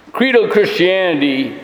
Creedal Christianity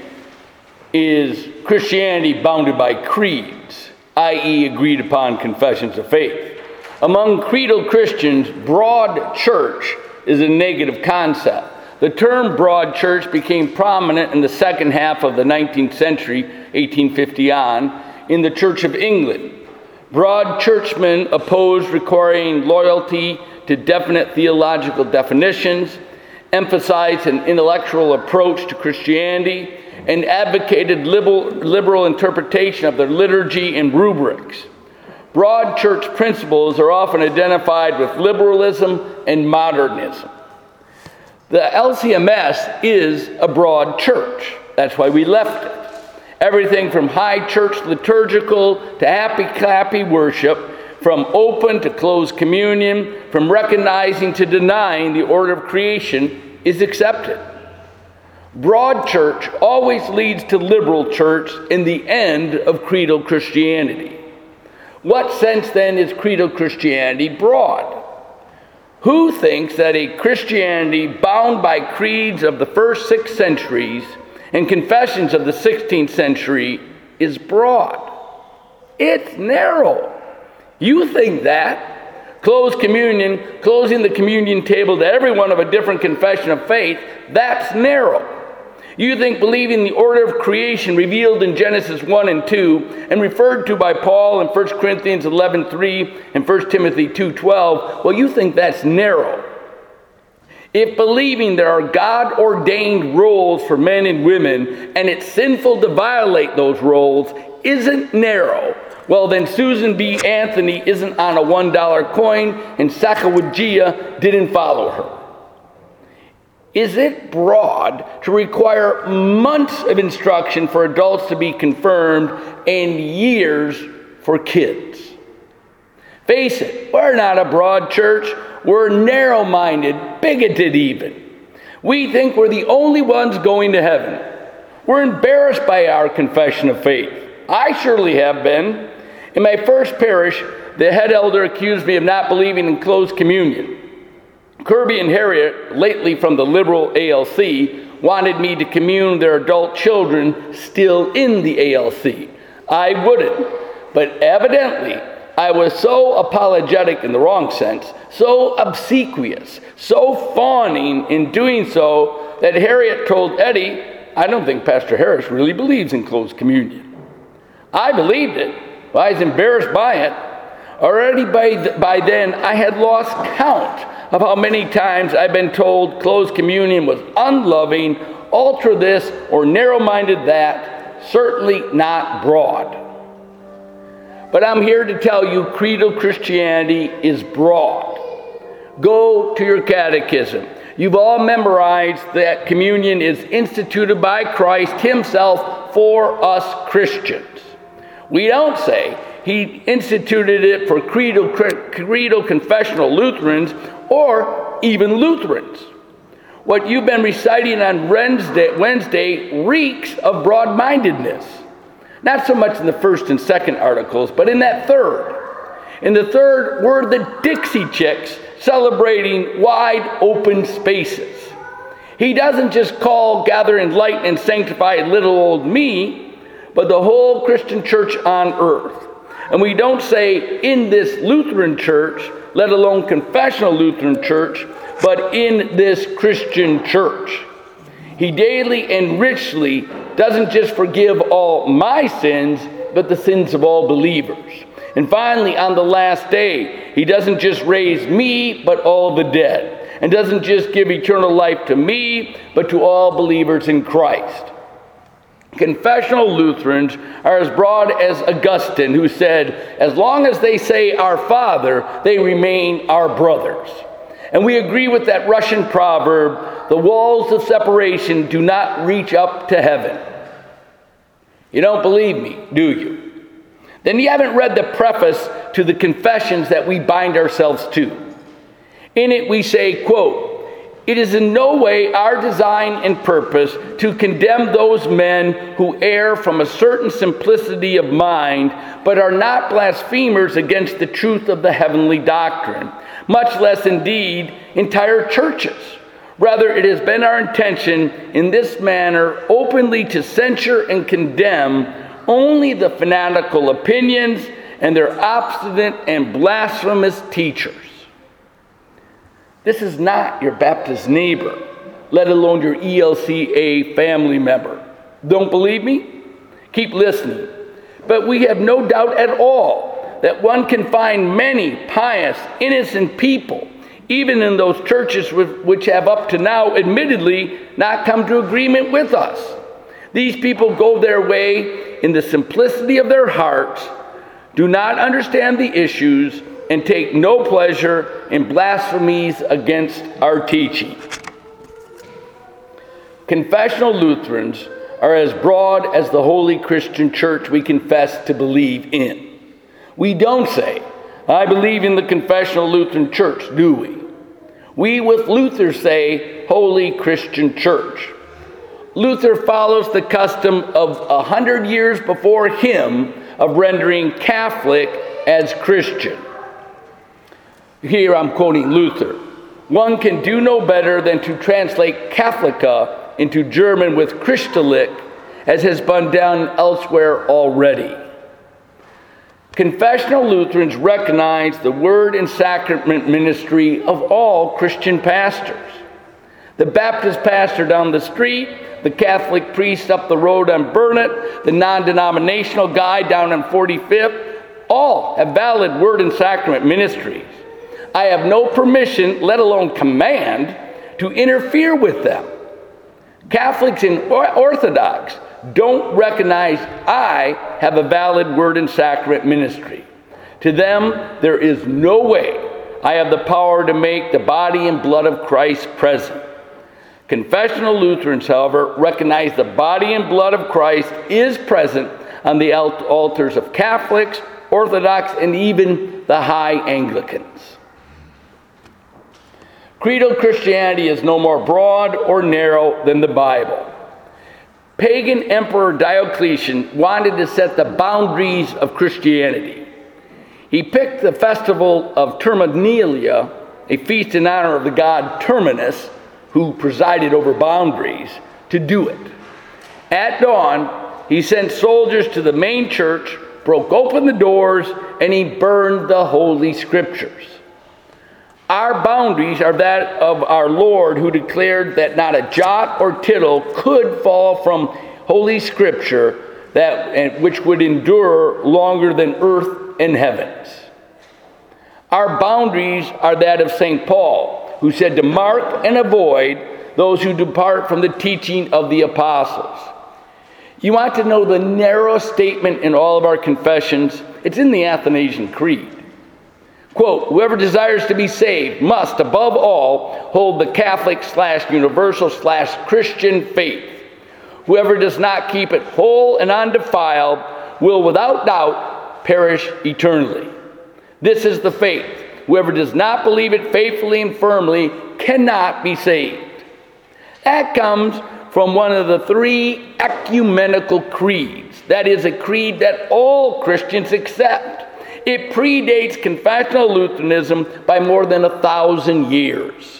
is Christianity bounded by creeds, i.e. agreed upon confessions of faith. Among creedal Christians, broad church is a negative concept. The term broad church became prominent in the second half of the 19th century, 1850 on, in the Church of England. Broad churchmen opposed requiring loyalty to definite theological definitions, emphasized an intellectual approach to Christianity, and advocated liberal interpretation of their liturgy and rubrics. Broad church principles are often identified with liberalism and modernism. The LCMS is a broad church. That's why we left it. Everything from high church liturgical to happy-clappy worship, from open to closed communion, from recognizing to denying the order of creation is accepted. Broad church always leads to liberal church in the end of creedal Christianity. What sense then is creedal Christianity broad? Who thinks that a Christianity bound by creeds of the first 6 centuries and confessions of the 16th century is broad? It's narrow. You think that. Closed communion, closing the communion table to everyone of a different confession of faith, that's narrow. You think believing the order of creation revealed in Genesis 1 and 2 and referred to by Paul in 1 Corinthians 11:3 and 1 Timothy 2:12, well, you think that's narrow. If believing there are God-ordained roles for men and women and it's sinful to violate those roles isn't narrow, well, then Susan B. Anthony isn't on a $1 coin and Sacagawea didn't follow her. Is it broad to require months of instruction for adults to be confirmed and years for kids? Face it, we're not a broad church. We're narrow-minded, bigoted even. We think we're the only ones going to heaven. We're embarrassed by our confession of faith. I surely have been. In my first parish, the head elder accused me of not believing in closed communion. Kirby and Harriet, lately from the liberal ALC, wanted me to commune their adult children still in the ALC. I wouldn't, but evidently I was so apologetic in the wrong sense, so obsequious, so fawning in doing so, that Harriet told Eddie, I don't think Pastor Harris really believes in closed communion. I believed it. Well, I was embarrassed by it. Already by then, I had lost count of how many times I've been told closed communion was unloving, ultra this, or narrow-minded that, certainly not broad. But I'm here to tell you creedal Christianity is broad. Go to your catechism. You've all memorized that communion is instituted by Christ himself for us Christians. We don't say he instituted it for creedal confessional Lutherans or even Lutherans. What you've been reciting on Wednesday reeks of broad-mindedness. Not so much in the first and second articles, but in that third. In the third, we're the Dixie Chicks celebrating wide open spaces. He doesn't just call, gather, enlighten, and sanctify little old me, but the whole Christian church on earth. And we don't say in this Lutheran church, let alone confessional Lutheran church, but in this Christian church. He daily and richly doesn't just forgive all my sins, but the sins of all believers. And finally, on the last day, he doesn't just raise me, but all the dead. And doesn't just give eternal life to me, but to all believers in Christ. Confessional Lutherans are as broad as Augustine, who said, as long as they say our Father, they remain our brothers. And we agree with that Russian proverb, the walls of separation do not reach up to heaven. You don't believe me, do you? Then you haven't read the preface to the confessions that we bind ourselves to. In it we say, quote, it is in no way our design and purpose to condemn those men who err from a certain simplicity of mind, but are not blasphemers against the truth of the heavenly doctrine, much less indeed entire churches. Rather, it has been our intention in this manner openly to censure and condemn only the fanatical opinions and their obstinate and blasphemous teachers. This is not your Baptist neighbor, let alone your ELCA family member. Don't believe me? Keep listening. But we have no doubt at all that one can find many pious, innocent people, even in those churches which have up to now admittedly not come to agreement with us. These people go their way in the simplicity of their hearts, do not understand the issues, and take no pleasure in blasphemies against our teaching. Confessional Lutherans are as broad as the Holy Christian Church we confess to believe in. We don't say, I believe in the Confessional Lutheran Church, do we? We with Luther say, Holy Christian Church. Luther follows the custom of 100 years before him of rendering Catholic as Christian. Here I'm quoting Luther. One can do no better than to translate Catholica into German with Christlich, as has been done elsewhere already. Confessional Lutherans recognize the word and sacrament ministry of all Christian pastors. The Baptist pastor down the street, the Catholic priest up the road on Burnett, the non-denominational guy down on 45th, all have valid word and sacrament ministries. I have no permission, let alone command, to interfere with them. Catholics and Orthodox don't recognize I have a valid word and sacrament ministry. To them, there is no way I have the power to make the body and blood of Christ present. Confessional Lutherans, however, recognize the body and blood of Christ is present on the altars of Catholics, Orthodox, and even the High Anglicans. Creedal Christianity is no more broad or narrow than the Bible. Pagan Emperor Diocletian wanted to set the boundaries of Christianity. He picked the festival of Terminalia, a feast in honor of the god Terminus, who presided over boundaries, to do it. At dawn, he sent soldiers to the main church, broke open the doors, and he burned the Holy Scriptures. Our boundaries are that of our Lord, who declared that not a jot or tittle could fall from Holy Scripture which would endure longer than earth and heavens. Our boundaries are that of St. Paul, who said to mark and avoid those who depart from the teaching of the apostles. You want to know the narrow statement in all of our confessions? It's in the Athanasian Creed. Quote, whoever desires to be saved must, above all, hold the Catholic/universal/Christian faith. Whoever does not keep it whole and undefiled will without doubt perish eternally. This is the faith. Whoever does not believe it faithfully and firmly cannot be saved. That comes from one of the three ecumenical creeds. That is a creed that all Christians accept. It predates confessional Lutheranism by more than 1,000 years.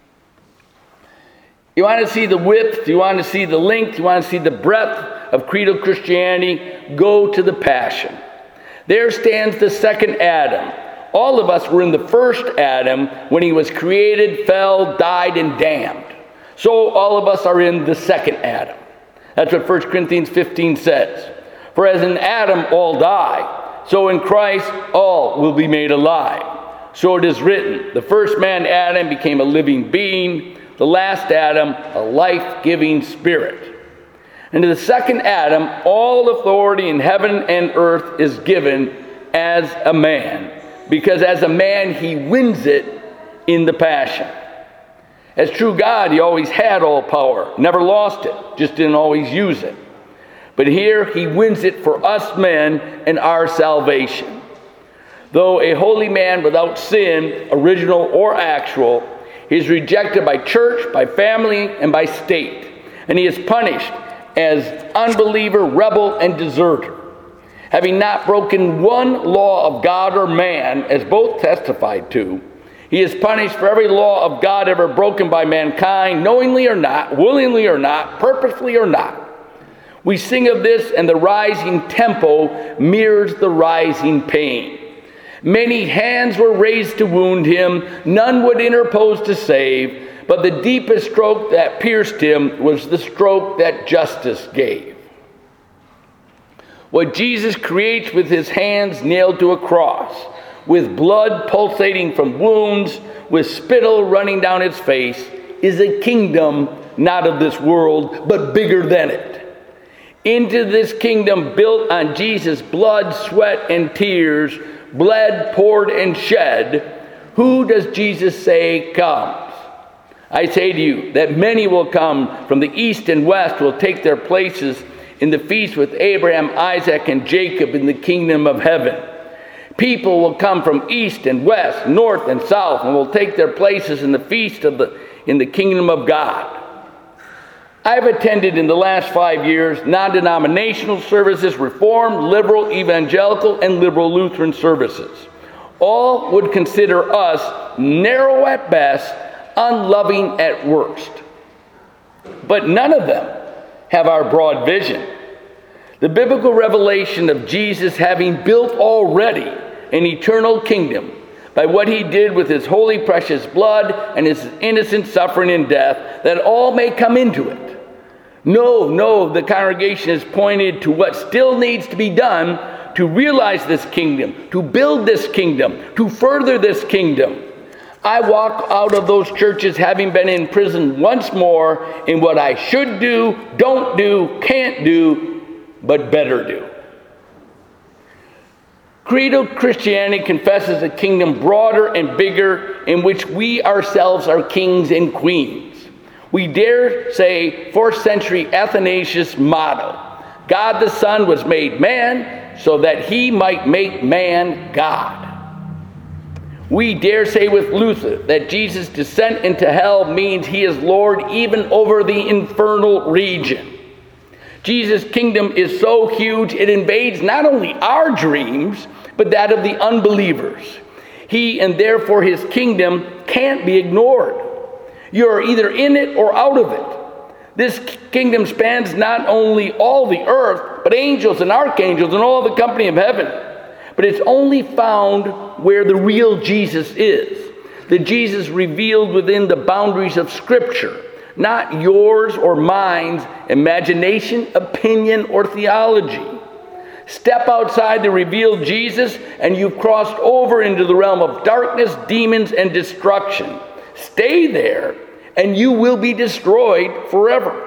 You want to see the width, you want to see the length, you want to see the breadth of creedal Christianity, go to the Passion. There stands the second Adam. All of us were in the first Adam when he was created, fell, died, and damned. So all of us are in the second Adam. That's what 1 Corinthians 15 says. For as in Adam all die, so in Christ all will be made alive. So it is written, the first man Adam became a living being, the last Adam a life-giving spirit. And to the second Adam all authority in heaven and earth is given as a man, because as a man he wins it in the Passion. As true God, he always had all power, never lost it, just didn't always use it. But here he wins it for us men and our salvation. Though a holy man without sin, original or actual, he is rejected by church, by family, and by state. And he is punished as unbeliever, rebel, and deserter. Having not broken one law of God or man, as both testified to, He is punished for every law of God ever broken by mankind, knowingly or not, willingly or not, purposefully or not. We sing of this, and the rising tempo mirrors the rising pain. Many hands were raised to wound him, none would interpose to save, but the deepest stroke that pierced him was the stroke that justice gave. What Jesus creates with his hands nailed to a cross, with blood pulsating from wounds, with spittle running down its face, is a kingdom not of this world, but bigger than it. Into this kingdom built on Jesus' blood, sweat, and tears, bled, poured, and shed, who does Jesus say comes? I say to you that many will come from the east and west, will take their places in the feast with Abraham, Isaac, and Jacob in the kingdom of heaven. People will come from east and west, north and south, and will take their places in the feast in the kingdom of God. I've attended in the last 5 years non-denominational services, Reformed, liberal, evangelical, and liberal Lutheran services. All would consider us narrow at best, unloving at worst. But none of them have our broad vision. The biblical revelation of Jesus having built already an eternal kingdom by what he did with his holy precious blood and his innocent suffering and death, that all may come into it. No, the congregation is pointed to what still needs to be done to realize this kingdom, to build this kingdom, to further this kingdom. I walk out of those churches having been in prison once more in what I should do, don't do, can't do, but better do. Creedal Christianity confesses a kingdom broader and bigger, in which we ourselves are kings and queens. We dare say 4th century Athanasius' motto, God the Son was made man so that he might make man God. We dare say with Luther that Jesus' descent into hell means he is Lord even over the infernal region. Jesus' kingdom is so huge it invades not only our dreams, but that of the unbelievers. He and therefore his kingdom can't be ignored. You're either in it or out of it. This kingdom spans not only all the earth, but angels and archangels and all the company of heaven. But it's only found where the real Jesus is. The Jesus revealed within the boundaries of Scripture, not yours or mine's imagination, opinion, or theology. Step outside the revealed Jesus, and you've crossed over into the realm of darkness, demons, and destruction. Stay there, and you will be destroyed forever.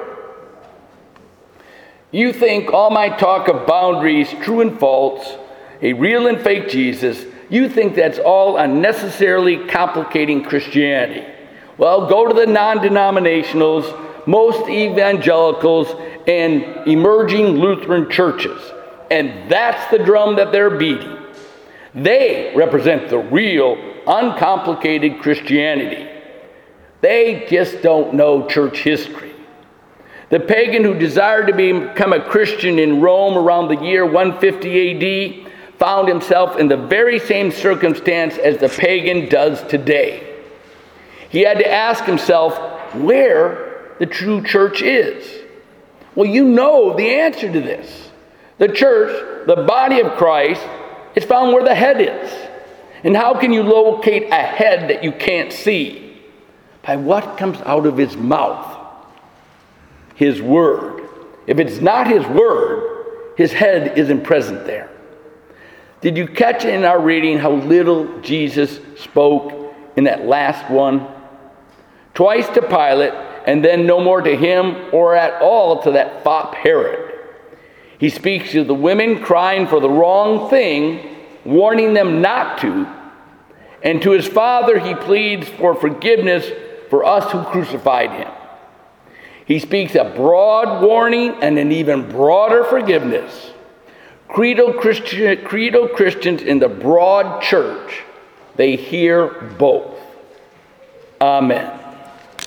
You think all my talk of boundaries, true and false, a real and fake Jesus, you think that's all unnecessarily complicating Christianity. Well, go to the non-denominationals, most evangelicals, and emerging Lutheran churches. And that's the drum that they're beating. They represent the real, uncomplicated Christianity. They just don't know church history. The pagan who desired to become a Christian in Rome around the year 150 AD found himself in the very same circumstance as the pagan does today. He had to ask himself where the true church is. Well, you know the answer to this. The church, the body of Christ, is found where the head is. And how can you locate a head that you can't see? By what comes out of his mouth. His word. If it's not his word, his head isn't present there. Did you catch in our reading how little Jesus spoke in that last one? Twice to Pilate, and then no more to him or at all to that fop Herod. He speaks to the women crying for the wrong thing, warning them not to. And to his Father he pleads for forgiveness for us who crucified him. He speaks a broad warning and an even broader forgiveness. Creedal Christians in the broad church, they hear both. Amen.